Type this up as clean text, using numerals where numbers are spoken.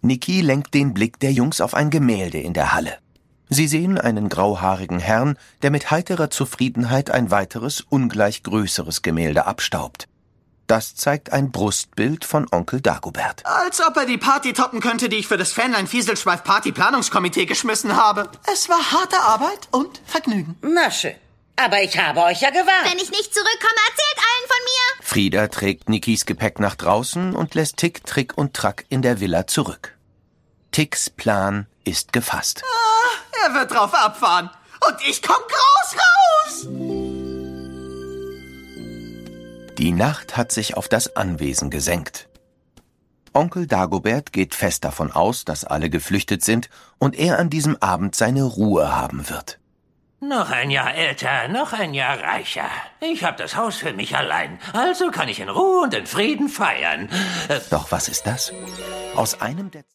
Niki lenkt den Blick der Jungs auf ein Gemälde in der Halle. Sie sehen einen grauhaarigen Herrn, der mit heiterer Zufriedenheit ein weiteres, ungleich größeres Gemälde abstaubt. Das zeigt ein Brustbild von Onkel Dagobert. Als ob er die Party toppen könnte, die ich für das Fähnlein-Fieselschweif-Party-Planungskomitee geschmissen habe. Es war harte Arbeit und Vergnügen. Na schön. Aber ich habe euch ja gewarnt. Wenn ich nicht zurückkomme, erzählt allen von mir. Frieda trägt Nikis Gepäck nach draußen und lässt Tick, Trick und Track in der Villa zurück. Ticks Plan ist gefasst. Er wird drauf abfahren. Und ich komm groß raus! Die Nacht hat sich auf das Anwesen gesenkt. Onkel Dagobert geht fest davon aus, dass alle geflüchtet sind und er an diesem Abend seine Ruhe haben wird. Noch ein Jahr älter, noch ein Jahr reicher. Ich habe das Haus für mich allein, also kann ich in Ruhe und in Frieden feiern. Doch was ist das? Aus einem der